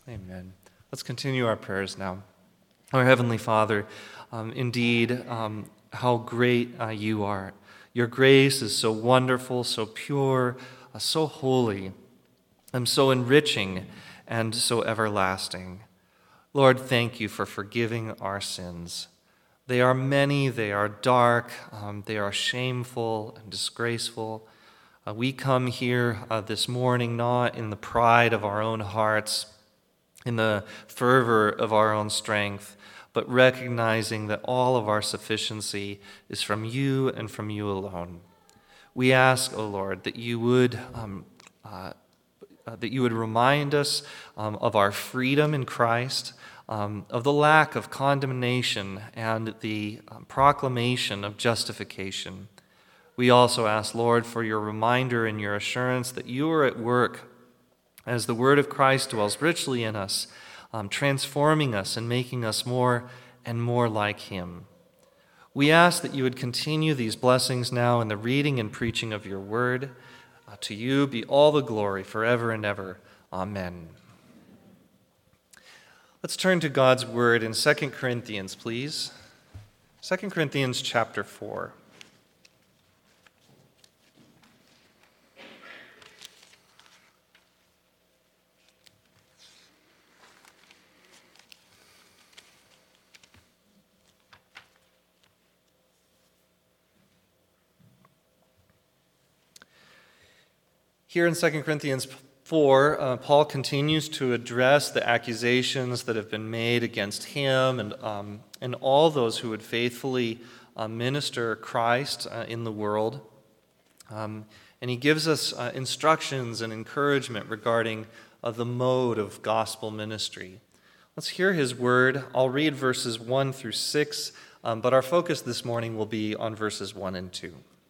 Amen. Let's continue our prayers now. Our Heavenly Father, indeed, how great you are. Your grace is so wonderful, so pure, so holy, and so enriching, and so everlasting. Lord, thank you for forgiving our sins. They are many, they are dark, they are shameful and disgraceful. We come here this morning not in the pride of our own hearts, in the fervor of our own strength, but recognizing that all of our sufficiency is from you and from you alone. We ask, O Lord, that you would remind us of our freedom in Christ, of the lack of condemnation and the proclamation of justification. We also ask, Lord, for your reminder and your assurance that you are at work as the word of Christ dwells richly in us, transforming us and making us more and more like him. We ask that you would continue these blessings now in the reading and preaching of your word. To you be all the glory forever and ever. Amen. Let's turn to God's word in 2 Corinthians, please. 2 Corinthians chapter 4. Here in 2 Corinthians 4, Paul continues to address the accusations that have been made against him and all those who would faithfully minister Christ in the world. And he gives us instructions and encouragement regarding the mode of gospel ministry. Let's hear his word. I'll read verses 1 through 6, but our focus this morning will be on verses 1 and 2.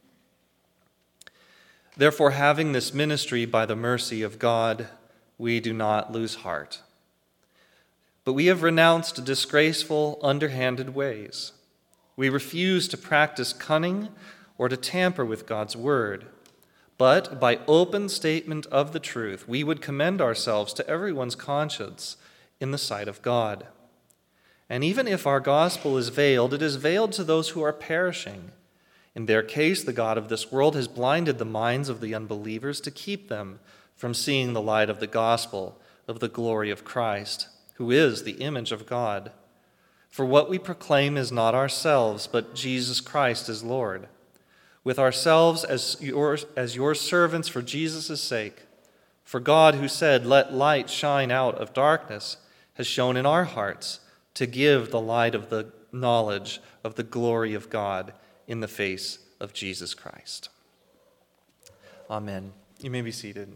Therefore, having this ministry by the mercy of God, we do not lose heart. But we have renounced disgraceful, underhanded ways. We refuse to practice cunning or to tamper with God's word. But by open statement of the truth, we would commend ourselves to everyone's conscience in the sight of God. And even if our gospel is veiled, it is veiled to those who are perishing. In their case, the God of this world has blinded the minds of the unbelievers to keep them from seeing the light of the gospel of the glory of Christ, who is the image of God. For what we proclaim is not ourselves, but Jesus Christ is Lord, with ourselves as your servants for Jesus' sake. For God, who said, "Let light shine out of darkness," has shone in our hearts to give the light of the knowledge of the glory of God in the face of Jesus Christ. Amen. You may be seated.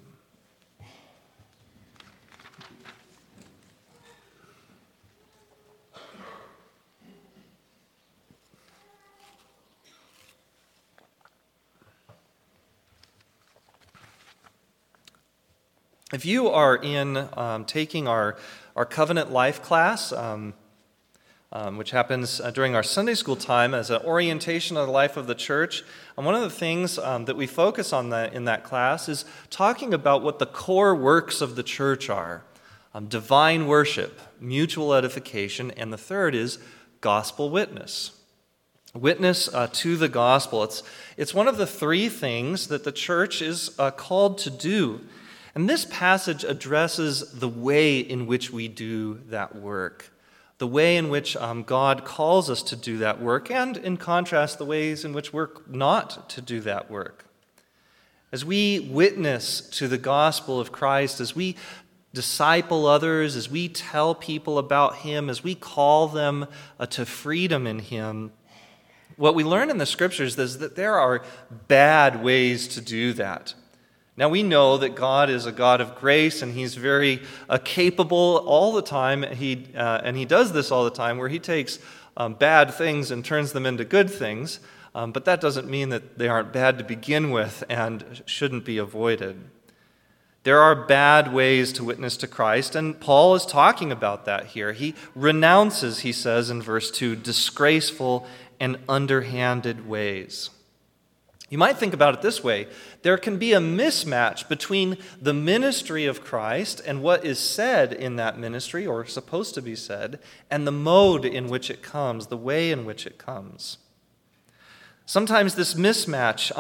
If you are in taking our Covenant Life class, which happens during our Sunday school time as an orientation of the life of the church. And one of the things that we focus on in that class is talking about what the core works of the church are. Divine worship, mutual edification, and the third is gospel witness. Witness to the gospel. It's one of the three things that the church is called to do. And this passage addresses the way in which we do that work. The way in which God calls us to do that work, and in contrast, the ways in which we're not to do that work. As we witness to the gospel of Christ, as we disciple others, as we tell people about him, as we call them to freedom in him, what we learn in the scriptures is that there are bad ways to do that. Now, we know that God is a God of grace, and he's very capable all the time, and he does this all the time, where he takes bad things and turns them into good things, but that doesn't mean that they aren't bad to begin with and shouldn't be avoided. There are bad ways to witness to Christ, and Paul is talking about that here. He renounces, he says in verse 2, disgraceful and underhanded ways. You might think about it this way. There can be a mismatch between the ministry of Christ and what is said in that ministry, or supposed to be said, and the mode in which it comes, the way in which it comes. Sometimes this mismatch,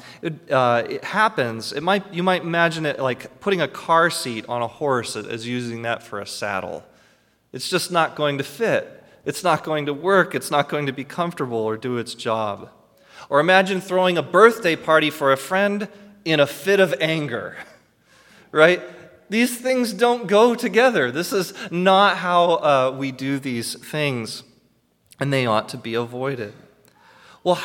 it happens. You might imagine it like putting a car seat on a horse as using that for a saddle. It's just not going to fit. It's not going to work. It's not going to be comfortable or do its job. Or imagine throwing a birthday party for a friend in a fit of anger, right? These things don't go together. This is not how we do these things, and they ought to be avoided. Well,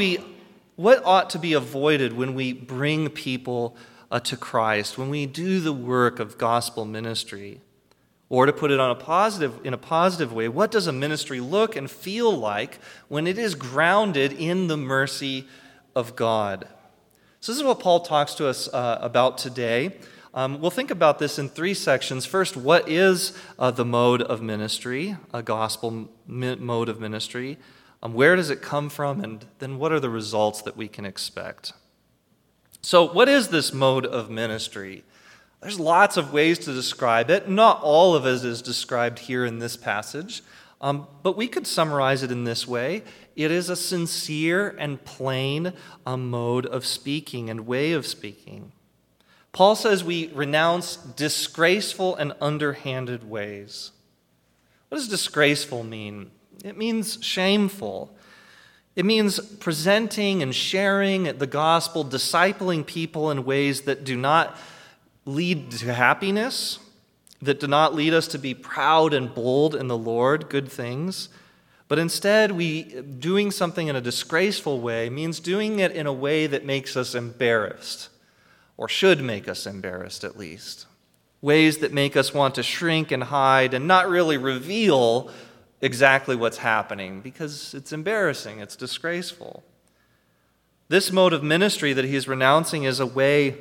what ought to be avoided when we bring people to Christ, when we do the work of gospel ministry? Or to put it in a positive way, what does a ministry look and feel like when it is grounded in the mercy of God? So this is what Paul talks to us about today. We'll think about this in three sections. First, what is the mode of ministry, a gospel mode of ministry? Where does it come from? And then what are the results that we can expect? So what is this mode of ministry? There's lots of ways to describe it. Not all of it is described here in this passage, but we could summarize it in this way. It is a sincere and plain mode of speaking and way of speaking. Paul says we renounce disgraceful and underhanded ways. What does disgraceful mean? It means shameful. It means presenting and sharing the gospel, discipling people in ways that do not lead to happiness, that do not lead us to be proud and bold in the Lord, good things. But instead, doing something in a disgraceful way means doing it in a way that makes us embarrassed, or should make us embarrassed at least. Ways that make us want to shrink and hide and not really reveal exactly what's happening because it's embarrassing, it's disgraceful. This mode of ministry that he's renouncing is a way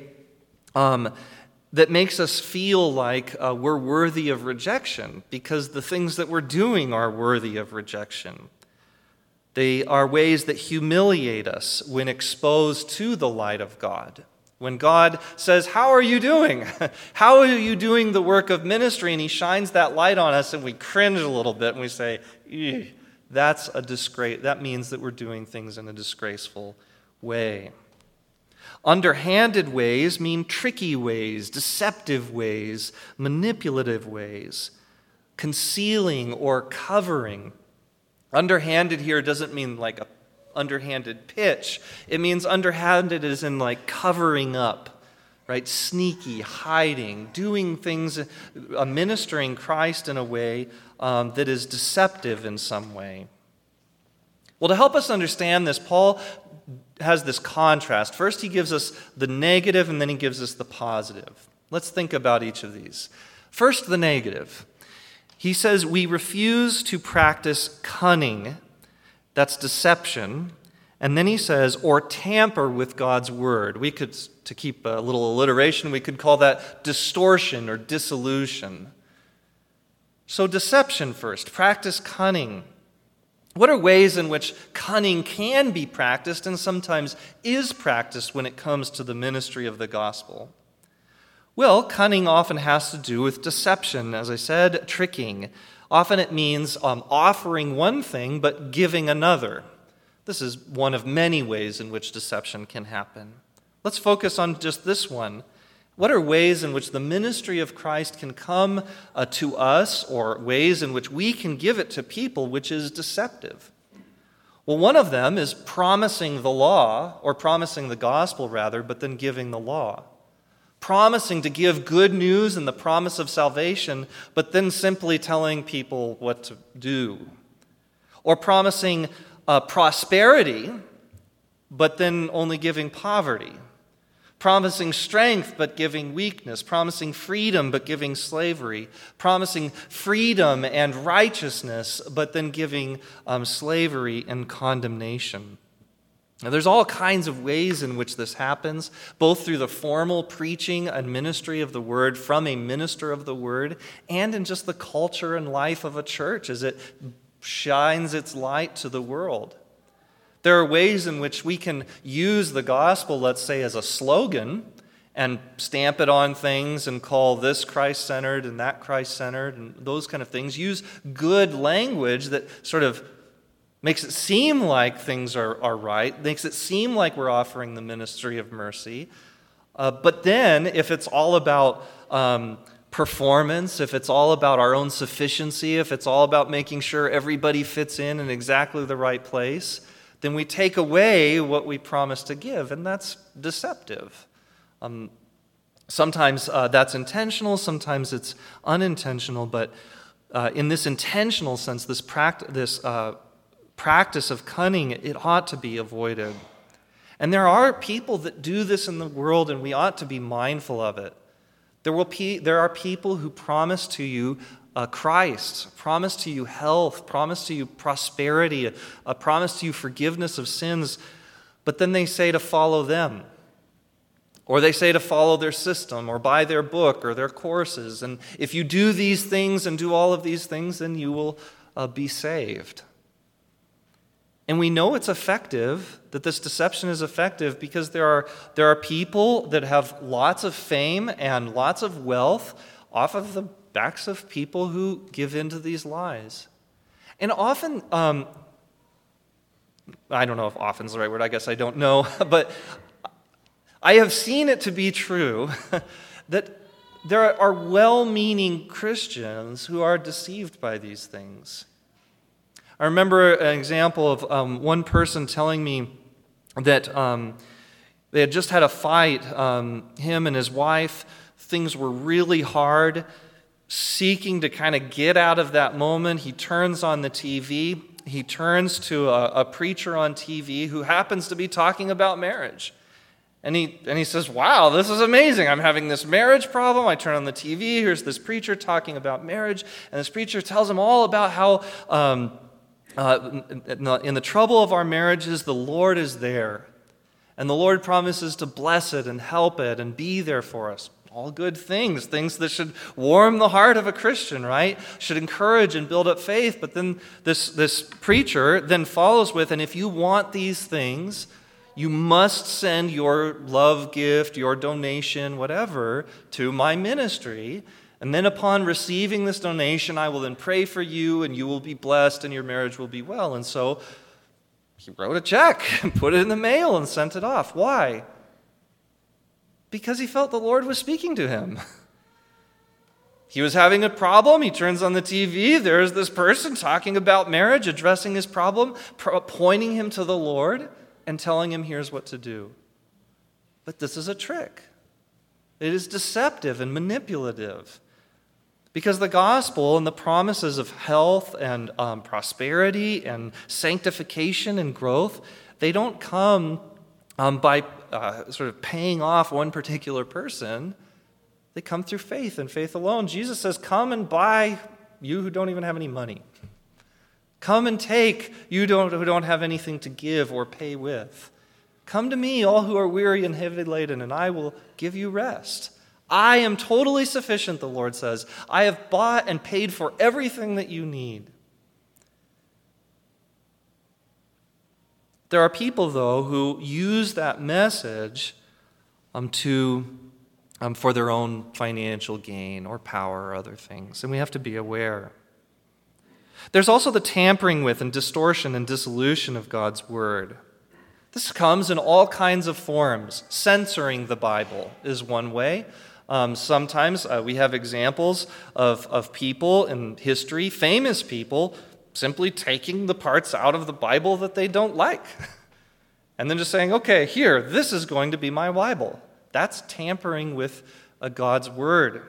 that makes us feel like we're worthy of rejection because the things that we're doing are worthy of rejection. They are ways that humiliate us when exposed to the light of God. When God says, "How are you doing? How are you doing the work of ministry?" and he shines that light on us and we cringe a little bit and we say, that's a disgrace. That means that we're doing things in a disgraceful way. Underhanded ways mean tricky ways, deceptive ways, manipulative ways, concealing or covering. Underhanded here doesn't mean like a underhanded pitch. It means underhanded as in like covering up, right? Sneaky, hiding, doing things, ministering Christ in a way that is deceptive in some way. Well, to help us understand this, Paul has this contrast. First, he gives us the negative, and then he gives us the positive. Let's think about each of these. First, the negative. He says, we refuse to practice cunning, that's deception, and then he says, or tamper with God's word. We could, to keep a little alliteration, we could call that distortion or dissolution. So deception first, practice cunning. What are ways in which cunning can be practiced and sometimes is practiced when it comes to the ministry of the gospel? Well, cunning often has to do with deception, as I said, tricking. Often it means offering one thing but giving another. This is one of many ways in which deception can happen. Let's focus on just this one. What are ways in which the ministry of Christ can come to us, or ways in which we can give it to people, which is deceptive? Well, one of them is promising the law, or promising the gospel rather, but then giving the law. Promising to give good news and the promise of salvation, but then simply telling people what to do. Or promising prosperity, but then only giving poverty. Promising strength, but giving weakness. Promising freedom, but giving slavery. Promising freedom and righteousness, but then giving slavery and condemnation. Now, there's all kinds of ways in which this happens, both through the formal preaching and ministry of the word from a minister of the word, and in just the culture and life of a church as it shines its light to the world. There are ways in which we can use the gospel, let's say, as a slogan and stamp it on things and call this Christ-centered and that Christ-centered and those kind of things. Use good language that sort of makes it seem like things are right, makes it seem like we're offering the ministry of mercy. But then, if it's all about performance, if it's all about our own sufficiency, if it's all about making sure everybody fits in exactly the right place, then we take away what we promise to give, and that's deceptive. Sometimes that's intentional, sometimes it's unintentional, but in this intentional sense, this practice of cunning, it ought to be avoided. And there are people that do this in the world, and we ought to be mindful of it. There are people who promise to you Christ, promise to you health, promise to you prosperity, promise to you forgiveness of sins, but then they say to follow them. Or they say to follow their system, or buy their book, or their courses. And if you do these things and do all of these things, then you will be saved. And we know it's effective, that this deception is effective, because there are people that have lots of fame and lots of wealth off of the backs of people who give in to these lies. And often, I don't know if often is the right word, I guess I don't know, but I have seen it to be true that there are well-meaning Christians who are deceived by these things. I remember an example of one person telling me that they had just had a fight, him and his wife. Things were really hard. Seeking to kind of get out of that moment, he turns on the TV. He turns to a preacher on TV who happens to be talking about marriage. And he says, wow, this is amazing. I'm having this marriage problem. I turn on the TV. Here's this preacher talking about marriage. And this preacher tells him all about how in the trouble of our marriages, the Lord is there. And the Lord promises to bless it and help it and be there for us. All good things that should warm the heart of a Christian, right? Should encourage and build up faith. But then this preacher then follows with, and if you want these things, you must send your love gift, your donation, whatever, to my ministry. And then upon receiving this donation, I will then pray for you, and you will be blessed, and your marriage will be well. And so he wrote a check and put it in the mail and sent it off. Why? Because he felt the Lord was speaking to him. He was having a problem. He turns on the TV. There's this person talking about marriage, addressing his problem, pointing him to the Lord, and telling him, here's what to do. But this is a trick. It is deceptive and manipulative. Because the gospel and the promises of health and prosperity and sanctification and growth, they don't come by sort of paying off one particular person. They come through faith and faith alone. Jesus says, come and buy, you who don't even have any money. Come and take, you who don't have anything to give or pay with. Come to me, all who are weary and heavy laden, and I will give you rest. I am totally sufficient, the Lord says. I have bought and paid for everything that you need. There are people, though, who use that message for their own financial gain or power or other things, and we have to be aware. There's also the tampering with and distortion and dissolution of God's Word. This comes in all kinds of forms. Censoring the Bible is one way. Sometimes we have examples of people in history, famous people, simply taking the parts out of the Bible that they don't like. And then just saying, okay, here, this is going to be my Bible. That's tampering with God's Word.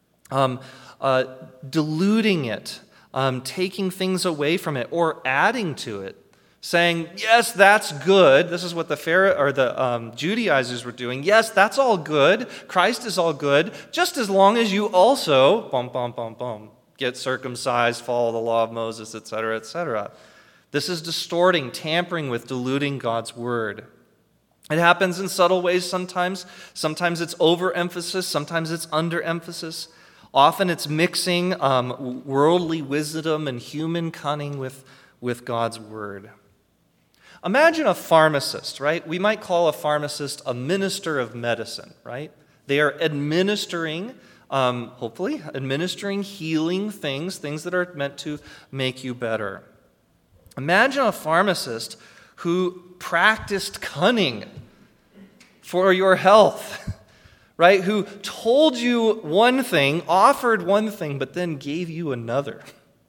Diluting it. Taking things away from it or adding to it, saying, yes, that's good. This is what the Judaizers were doing. Yes, that's all good. Christ is all good, just as long as you also, get circumcised, follow the law of Moses, etc., etc. This is distorting, tampering with, diluting God's Word. It happens in subtle ways sometimes. Sometimes it's overemphasis, sometimes it's underemphasis. Often it's mixing worldly wisdom and human cunning with God's Word. Imagine a pharmacist, right? We might call a pharmacist a minister of medicine, right? They are administering, hopefully, administering healing things that are meant to make you better. Imagine a pharmacist who practiced cunning for your health, right? Who told you one thing, offered one thing, but then gave you another.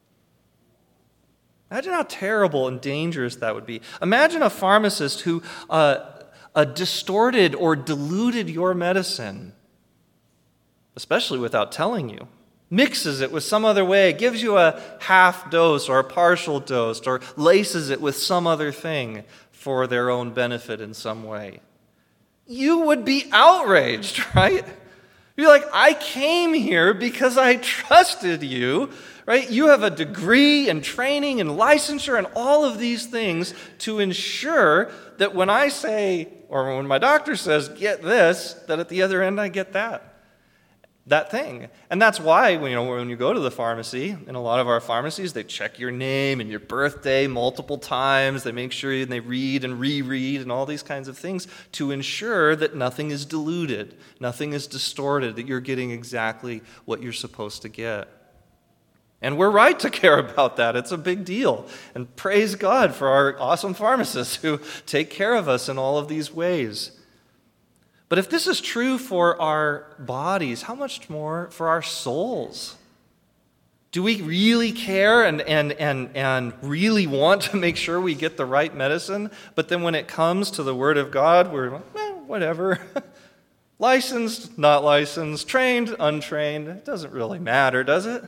Imagine how terrible and dangerous that would be. Imagine a pharmacist who distorted or diluted your medicine, especially without telling you. Mixes it with some other way, gives you a half dose or a partial dose, or laces it with some other thing for their own benefit in some way. You would be outraged, right? You're like, I came here because I trusted you, right? You have a degree and training and licensure and all of these things to ensure that when I say, or when my doctor says, get this, that at the other end I get that thing. And that's why, when you go to the pharmacy, in a lot of our pharmacies, they check your name and your birthday multiple times. They make sure and they read and reread and all these kinds of things to ensure that nothing is diluted, nothing is distorted, that you're getting exactly what you're supposed to get. And we're right to care about that. It's a big deal. And praise God for our awesome pharmacists who take care of us in all of these ways. But if this is true for our bodies, how much more for our souls? Do we really care and really want to make sure we get the right medicine? But then when it comes to the Word of God, we're like, whatever. Licensed, not licensed, trained, untrained. It doesn't really matter, does it?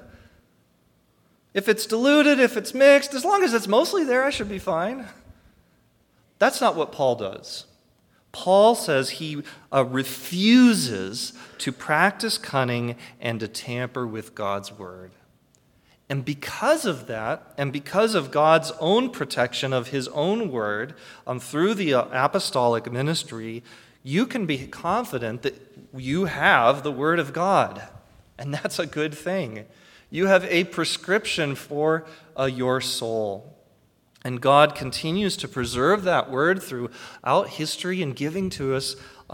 If it's diluted, if it's mixed, as long as it's mostly there, I should be fine. That's not what Paul does. Paul says he refuses to practice cunning and to tamper with God's word. And because of that, and because of God's own protection of his own word through the apostolic ministry, you can be confident that you have the word of God. And that's a good thing. You have a prescription for your soul. And God continues to preserve that word throughout history and giving to us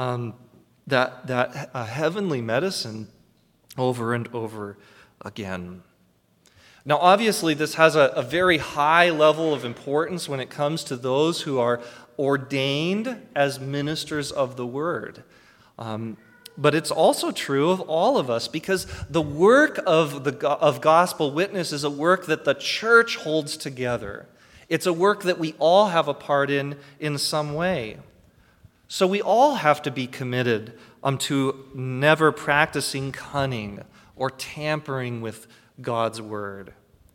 that heavenly medicine over and over again. Now, obviously, this has a very high level of importance when it comes to those who are ordained as ministers of the word. But it's also true of all of us, because the work of gospel witness is a work that the church holds together. It's a work that we all have a part in some way. So we all have to be committed to never practicing cunning or tampering with God's word.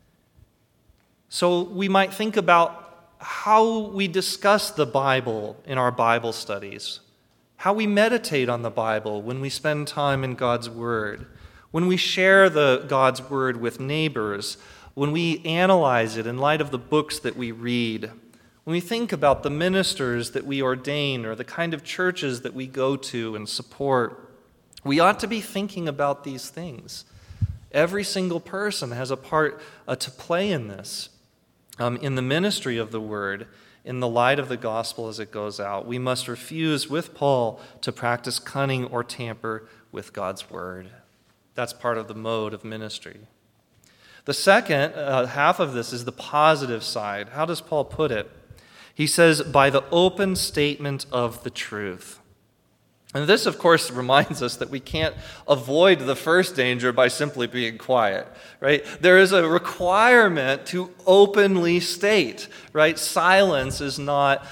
So we might think about how we discuss the Bible in our Bible studies, how we meditate on the Bible when we spend time in God's word, when we share God's word with neighbors, when we analyze it in light of the books that we read, when we think about the ministers that we ordain or the kind of churches that we go to and support, we ought to be thinking about these things. Every single person has a part to play in this, in the ministry of the word, in the light of the gospel as it goes out. We must refuse, with Paul, to practice cunning or tamper with God's word. That's part of the mode of ministry. The second half of this is the positive side. How does Paul put it? He says, by the open statement of the truth. And this, of course, reminds us that we can't avoid the first danger by simply being quiet, right? There is a requirement to openly state, right? Silence is not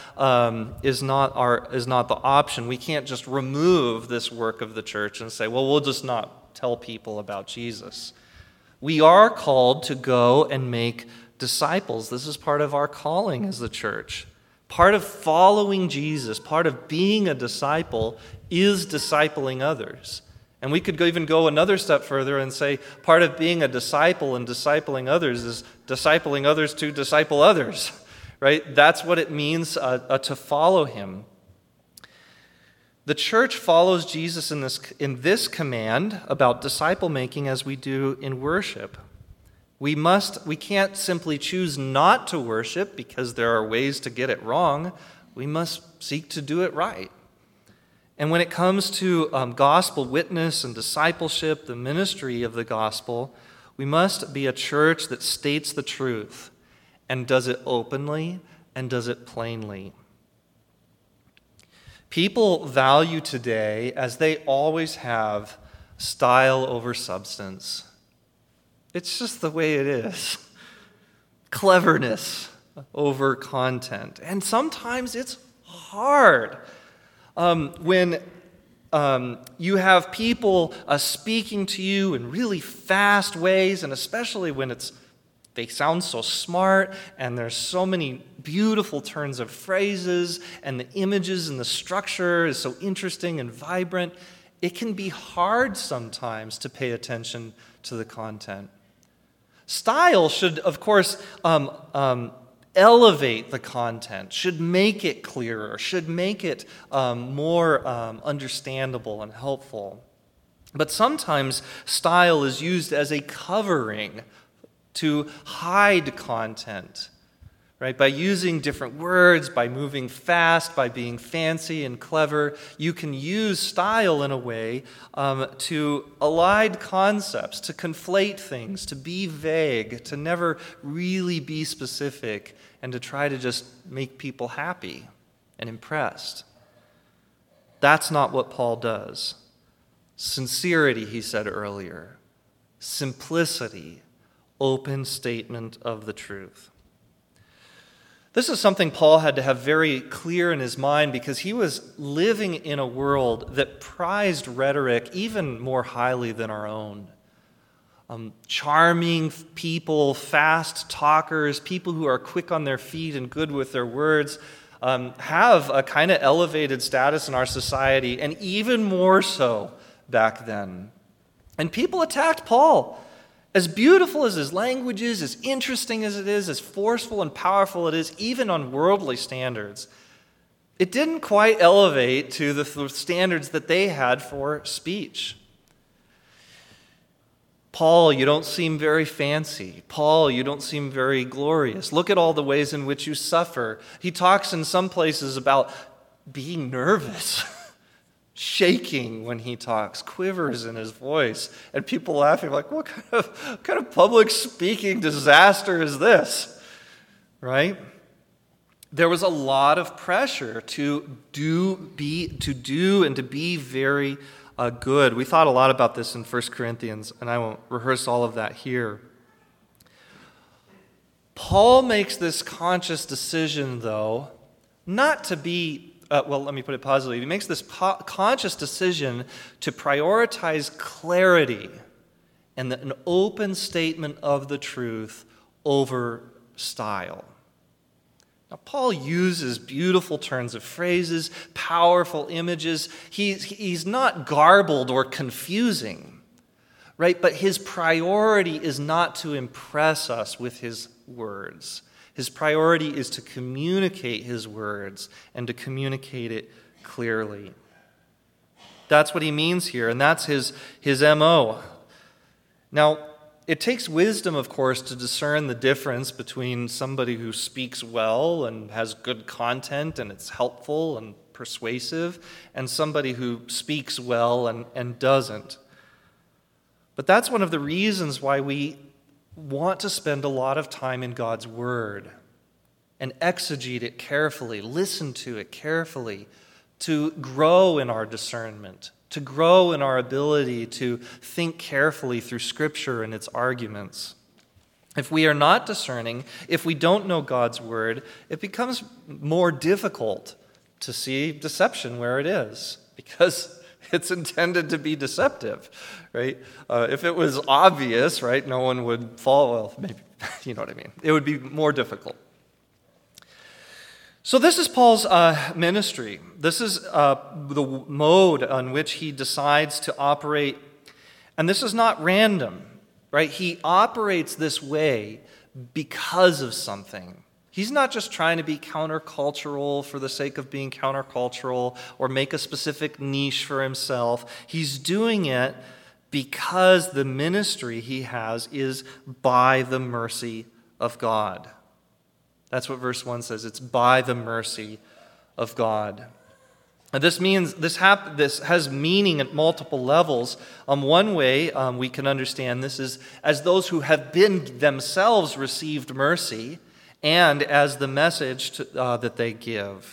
the option. We can't just remove this work of the church and say, well, we'll just not tell people about Jesus. We are called to go and make disciples. This is part of our calling as the church. Part of following Jesus, part of being a disciple, is discipling others. And we could even go another step further and say part of being a disciple and discipling others is discipling others to disciple others, right? That's what it means to follow him. The church follows Jesus in this command about disciple making as we do in worship. We can't simply choose not to worship because there are ways to get it wrong. We must seek to do it right. And when it comes to gospel witness and discipleship, the ministry of the gospel, we must be a church that states the truth and does it openly and does it plainly. People value today, as they always have, style over substance. It's just the way it is. Cleverness over content. And sometimes it's hard. When you have people speaking to you in really fast ways, and especially when they sound so smart, and there's so many beautiful turns of phrases, and the images and the structure is so interesting and vibrant, it can be hard sometimes to pay attention to the content. Style should, of course, elevate the content, should make it clearer, should make it more understandable and helpful. But sometimes style is used as a covering to hide content, right? By using different words, by moving fast, by being fancy and clever, you can use style in a way to elide concepts, to conflate things, to be vague, to never really be specific, and to try to just make people happy and impressed. That's not what Paul does. Sincerity, he said earlier. Simplicity, open statement of the truth. This is something Paul had to have very clear in his mind because he was living in a world that prized rhetoric even more highly than our own. Charming people, fast talkers, people who are quick on their feet and good with their words have a kind of elevated status in our society, and even more so back then. And people attacked Paul. As beautiful as his language is, as interesting as it is, as forceful and powerful it is, even on worldly standards, it didn't quite elevate to the standards that they had for speech. Paul, you don't seem very fancy. Paul, you don't seem very glorious. Look at all the ways in which you suffer. He talks in some places about being nervous. Shaking when he talks, quivers in his voice, and people laughing like, what kind of public speaking disaster is this? Right? There was a lot of pressure to do and to be very good. We thought a lot about this in 1 Corinthians, and I won't rehearse all of that here. Paul makes this conscious decision, though, not to be let me put it positively. He makes this conscious decision to prioritize clarity and an open statement of the truth over style. Now, Paul uses beautiful turns of phrases, powerful images. He's not garbled or confusing, right? But his priority is not to impress us with his words. His priority is to communicate his words and to communicate it clearly. That's what he means here, and that's his MO. Now, it takes wisdom, of course, to discern the difference between somebody who speaks well and has good content and it's helpful and persuasive, and somebody who speaks well and doesn't. But that's one of the reasons why we want to spend a lot of time in God's Word and exegete it carefully, listen to it carefully, to grow in our discernment, to grow in our ability to think carefully through Scripture and its arguments. If we are not discerning, if we don't know God's Word, it becomes more difficult to see deception where it is, because it's intended to be deceptive, right? If it was obvious, right, no one would fall. Well, maybe, you know what I mean. It would be more difficult. So this is Paul's ministry. This is the mode on which he decides to operate. And this is not random, right? He operates this way because of something. He's not just trying to be countercultural for the sake of being countercultural or make a specific niche for himself. He's doing it because the ministry he has is by the mercy of God. That's what verse 1 says. It's by the mercy of God. And this means this has meaning at multiple levels. One way we can understand this is as those who have been themselves received mercy, and as the message that they give.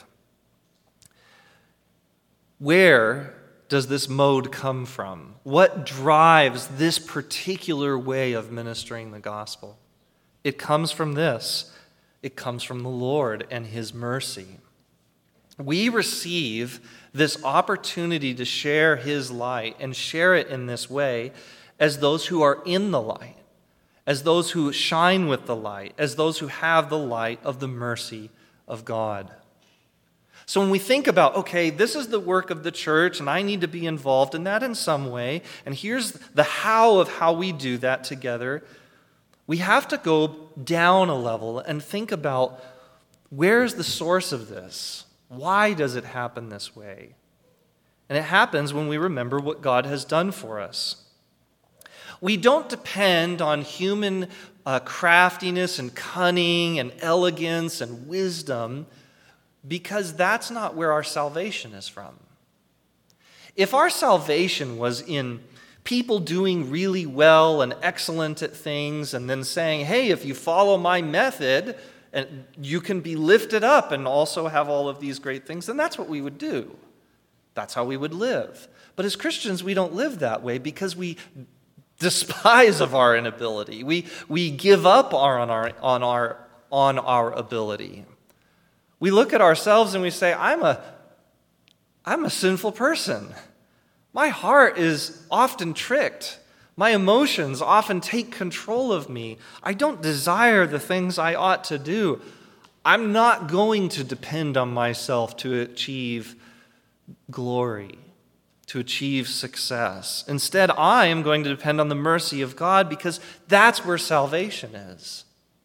Where does this mode come from? What drives this particular way of ministering the gospel? It comes from this. It comes from the Lord and his mercy. We receive this opportunity to share his light and share it in this way as those who are in the light, as those who shine with the light, as those who have the light of the mercy of God. So when we think about, okay, this is the work of the church and I need to be involved in that in some way, and here's the how of how we do that together, we have to go down a level and think about where's the source of this? Why does it happen this way? And it happens when we remember what God has done for us. We don't depend on human craftiness and cunning and elegance and wisdom because that's not where our salvation is from. If our salvation was in people doing really well and excellent at things and then saying, hey, if you follow my method, and you can be lifted up and also have all of these great things, then that's what we would do. That's how we would live. But as Christians, we don't live that way because we despise of our inability. We give up on our ability. We look at ourselves and we say, I'm a sinful person. My heart is often tricked. My emotions often take control of me. I don't desire the things I ought to do. I'm not going to depend on myself to achieve glory, to achieve success. Instead, I am going to depend on the mercy of God because that's where salvation is.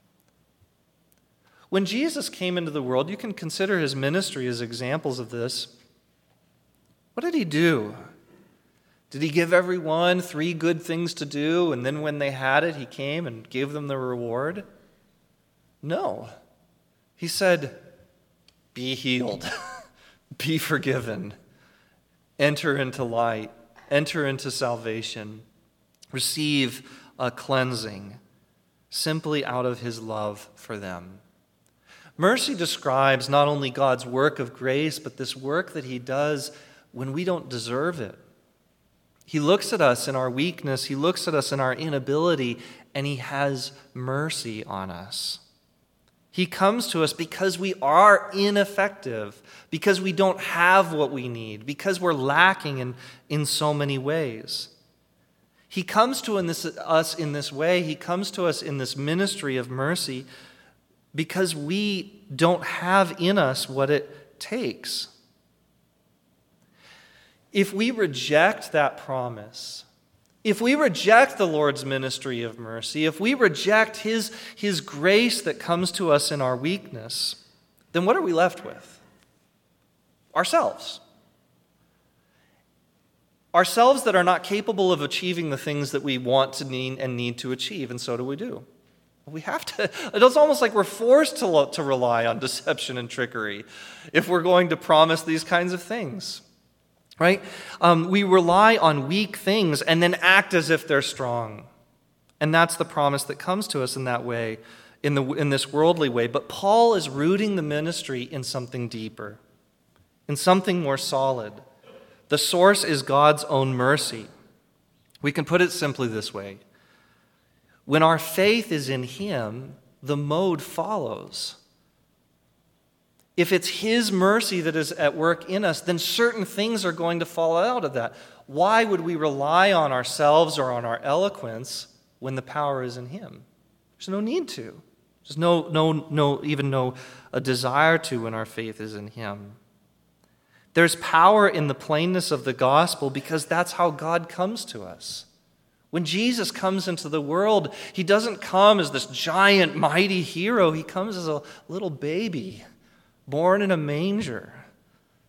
When Jesus came into the world, you can consider his ministry as examples of this. What did he do? Did he give everyone 3 good things to do, and then when they had it, he came and gave them the reward? No. He said, be healed, be forgiven, enter into light, enter into salvation, receive a cleansing, simply out of his love for them. Mercy describes not only God's work of grace, but this work that he does when we don't deserve it. He looks at us in our weakness, he looks at us in our inability, and he has mercy on us. He comes to us because we are ineffective, because we don't have what we need, because we're lacking in so many ways. He comes to us in this way, he comes to us in this ministry of mercy because we don't have in us what it takes. If we reject that promise, if we reject the Lord's ministry of mercy, if we reject his grace that comes to us in our weakness, then what are we left with? Ourselves. Ourselves that are not capable of achieving the things that we want to need to achieve, and so do we do. We have to. It's almost like we're forced to rely on deception and trickery if we're going to promise these kinds of things, right? We rely on weak things and then act as if they're strong, and that's the promise that comes to us in that way, in this worldly way. But Paul is rooting the ministry in something deeper, in something more solid. The source is God's own mercy. We can put it simply this way. When our faith is in him, the mode follows. If it's his mercy that is at work in us, then certain things are going to fall out of that. Why would we rely on ourselves or on our eloquence when the power is in him? There's no need to. There's no desire to when our faith is in him. There's power in the plainness of the gospel because that's how God comes to us. When Jesus comes into the world, he doesn't come as this giant, mighty hero. He comes as a little baby born in a manger.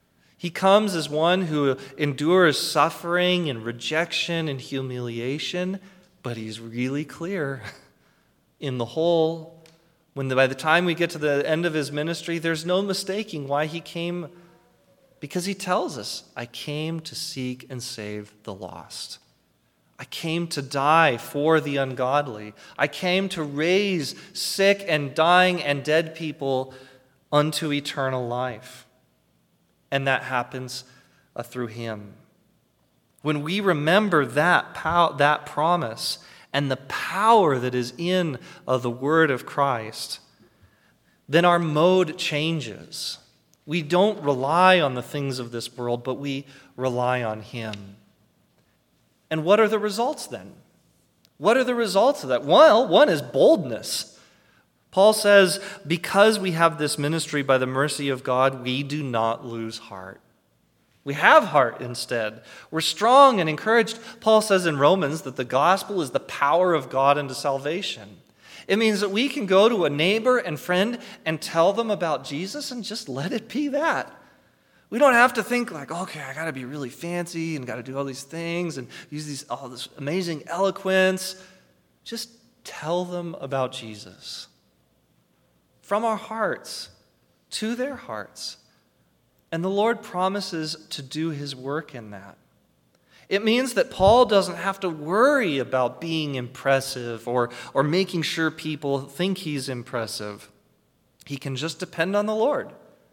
He comes as one who endures suffering and rejection and humiliation, but he's really clear in the whole. By the time we get to the end of his ministry, there's no mistaking why he came, because he tells us, I came to seek and save the lost. I came to die for the ungodly. I came to raise sick and dying and dead people unto eternal life. And that happens through him. When we remember that promise and the power that is in the word of Christ, then our mode changes. We don't rely on the things of this world, but we rely on him. And what are the results then? What are the results of that? Well, one is boldness. Paul says, because we have this ministry by the mercy of God, we do not lose heart. We have heart instead. We're strong and encouraged. Paul says in Romans that the gospel is the power of God unto salvation. It means that we can go to a neighbor and friend and tell them about Jesus and just let it be that. We don't have to think like, okay, I got to be really fancy and got to do all these things and use all this amazing eloquence. Just tell them about Jesus. From our hearts to their hearts. And the Lord promises to do his work in that. It means that Paul doesn't have to worry about being impressive or making sure people think he's impressive. He can just depend on the Lord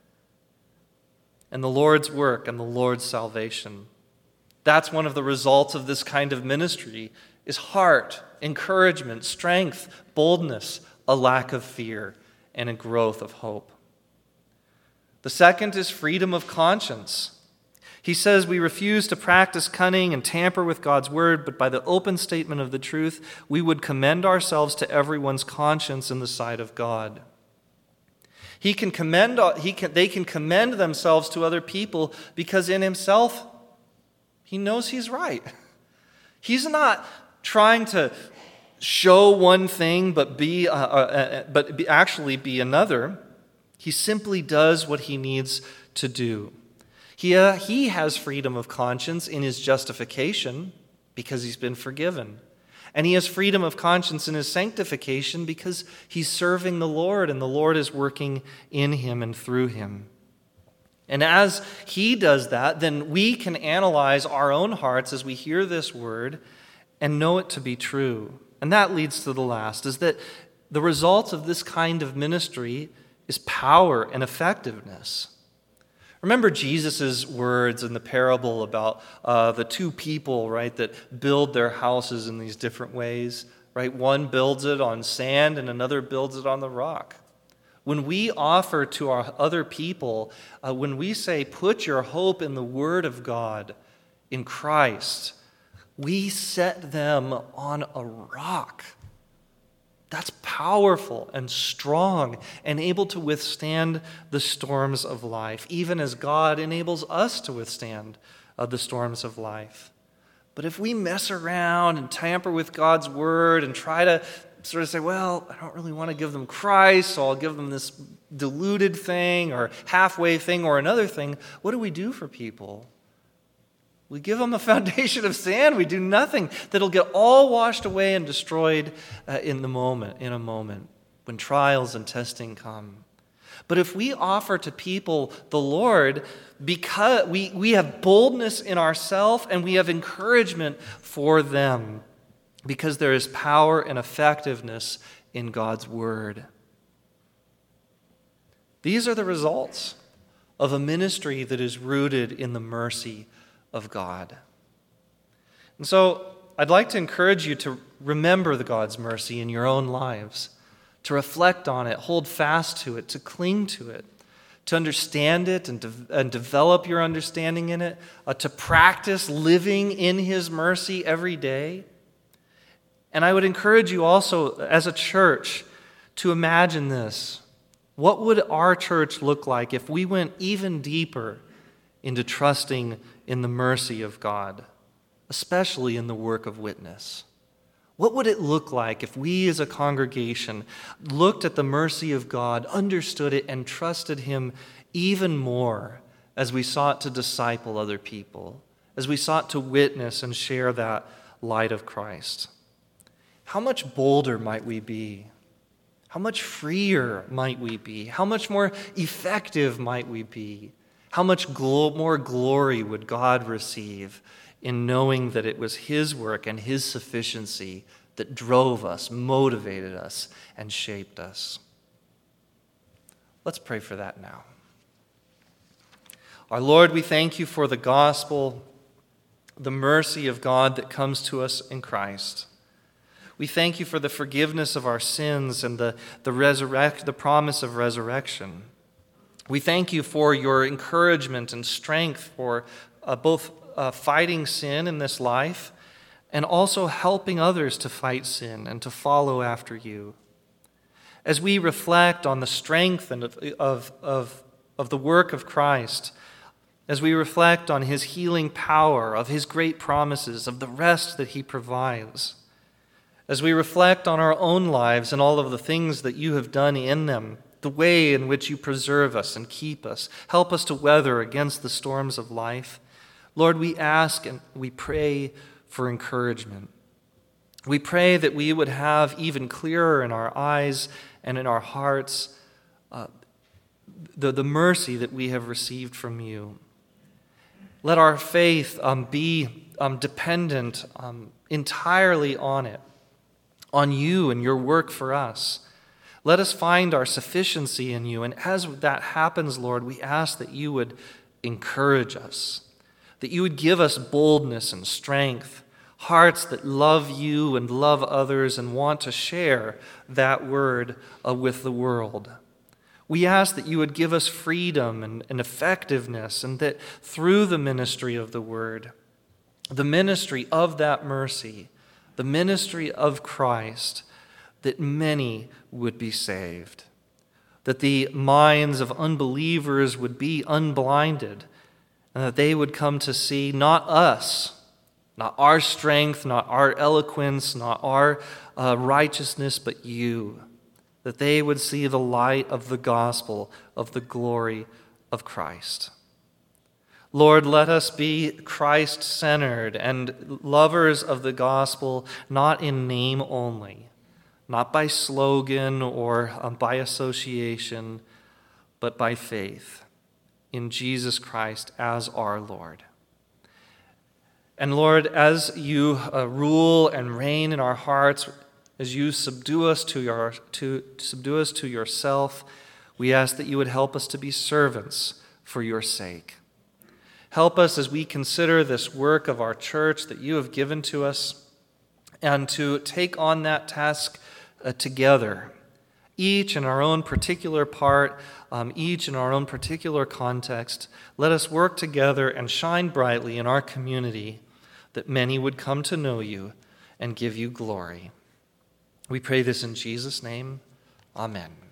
and the Lord's work and the Lord's salvation. That's one of the results of this kind of ministry, is heart, encouragement, strength, boldness, a lack of fear, and a growth of hope. The second is freedom of conscience. He says we refuse to practice cunning and tamper with God's word, but by the open statement of the truth, we would commend ourselves to everyone's conscience in the sight of God. They can commend themselves to other people because in himself, he knows he's right. He's not trying to show one thing but actually be another. He simply does what he needs to do. He has freedom of conscience in his justification because he's been forgiven. And he has freedom of conscience in his sanctification because he's serving the Lord and the Lord is working in him and through him. And as he does that, then we can analyze our own hearts as we hear this word and know it to be true. And that leads to the last, is that the result of this kind of ministry is power and effectiveness. Remember Jesus' words in the parable about the two people, right, that build their houses in these different ways, right? One builds it on sand and another builds it on the rock. When we offer to our other people, when we say, put your hope in the Word of God, in Christ, we set them on a rock. That's powerful and strong and able to withstand the storms of life, even as God enables us to withstand the storms of life. But if we mess around and tamper with God's word and try to sort of say, well, I don't really want to give them Christ, so I'll give them this diluted thing or halfway thing or another thing, what do we do for people? We give them a foundation of sand. We do nothing. That'll get all washed away and destroyed in a moment, when trials and testing come. But if we offer to people the Lord, because we have boldness in ourselves and we have encouragement for them, because there is power and effectiveness in God's word. These are the results of a ministry that is rooted in the mercy of God. And so I'd like to encourage you to remember the God's mercy in your own lives, to reflect on it, hold fast to it, to cling to it, to understand it and develop your understanding in it, to practice living in his mercy every day. And I would encourage you also as a church to imagine this. What would our church look like if we went even deeper into trusting in the mercy of God, especially in the work of witness? What would it look like if we as a congregation looked at the mercy of God, understood it, and trusted him even more as we sought to disciple other people, as we sought to witness and share that light of Christ? How much bolder might we be? How much freer might we be? How much more effective might we be? How much more glory would God receive in knowing that it was His work and His sufficiency that drove us, motivated us, and shaped us? Let's pray for that now. Our Lord, we thank you for the gospel, the mercy of God that comes to us in Christ. We thank you for the forgiveness of our sins and the promise of resurrection. We thank you for your encouragement and strength for both fighting sin in this life and also helping others to fight sin and to follow after you. As we reflect on the strength of the work of Christ, as we reflect on his healing power, of his great promises, of the rest that he provides, as we reflect on our own lives and all of the things that you have done in them, the way in which you preserve us and keep us, help us to weather against the storms of life, Lord, we ask and we pray for encouragement. We pray that we would have even clearer in our eyes and in our hearts the mercy that we have received from you. Let our faith be dependent entirely on it, on you and your work for us. Let us find our sufficiency in you. And as that happens, Lord, we ask that you would encourage us, that you would give us boldness and strength, hearts that love you and love others and want to share that word with the world. We ask that you would give us freedom and effectiveness, and that through the ministry of the word, the ministry of that mercy, the ministry of Christ, that many would be saved, that the minds of unbelievers would be unblinded, and that they would come to see not us, not our strength, not our eloquence, not our righteousness, but you, that they would see the light of the gospel, of the glory of Christ. Lord, let us be Christ-centered and lovers of the gospel, not in name only, not by slogan or by association, but by faith in Jesus Christ as our Lord. And Lord, as you rule and reign in our hearts, as you subdue us to yourself, we ask that you would help us to be servants for your sake. Help us as we consider this work of our church that you have given to us, and to take on that task together, each in our own particular part, each in our own particular context. Let us work together and shine brightly in our community, that many would come to know you and give you glory. We pray this in Jesus' name. Amen.